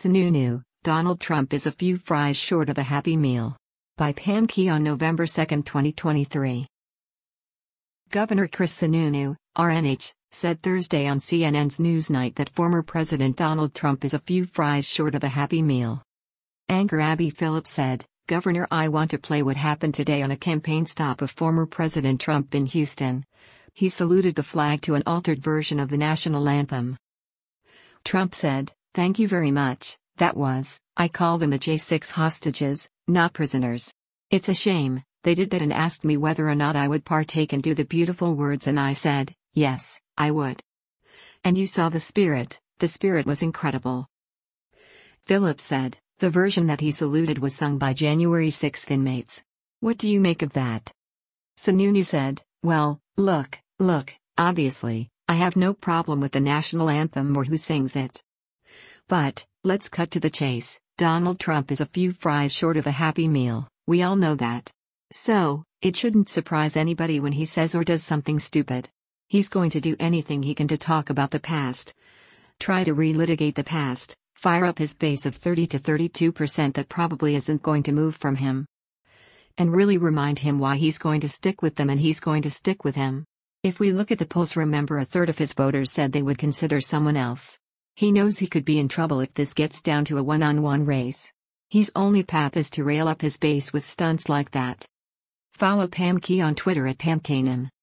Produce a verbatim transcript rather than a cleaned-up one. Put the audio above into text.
Sununu, Donald Trump is a few fries short of a Happy Meal. By Pam Key on November second, twenty twenty-three. Governor Chris Sununu, R N H, said Thursday on C N N's Newsnight that former President Donald Trump is a few fries short of a Happy Meal. Anchor Abby Phillips said, "Governor, I want to play what happened today on a campaign stop of former President Trump in Houston. He saluted the flag to an altered version of the national anthem. Trump said, 'Thank you very much, that was, I call them the J six hostages, not prisoners. It's a shame, they did that and asked me whether or not I would partake and do the beautiful words and I said, yes, I would. And you saw the spirit, the spirit was incredible.'" Phillips said, the version that he saluted was sung by January sixth inmates. "What do you make of that?" Sununu said, "Well, look, look, obviously, I have no problem with the national anthem or who sings it. But, let's cut to the chase. Donald Trump is a few fries short of a Happy Meal, we all know that. So, it shouldn't surprise anybody when he says or does something stupid. He's going to do anything he can to talk about the past. Try to relitigate the past, fire up his base of thirty to thirty-two percent that probably isn't going to move from him. And really remind him why he's going to stick with them and he's going to stick with him. If we look at the polls, remember a third of his voters said they would consider someone else. He knows he could be in trouble if this gets down to a one-on-one race. His only path is to rail up his base with stunts like that." Follow Pam Key on Twitter at Pam Kanan.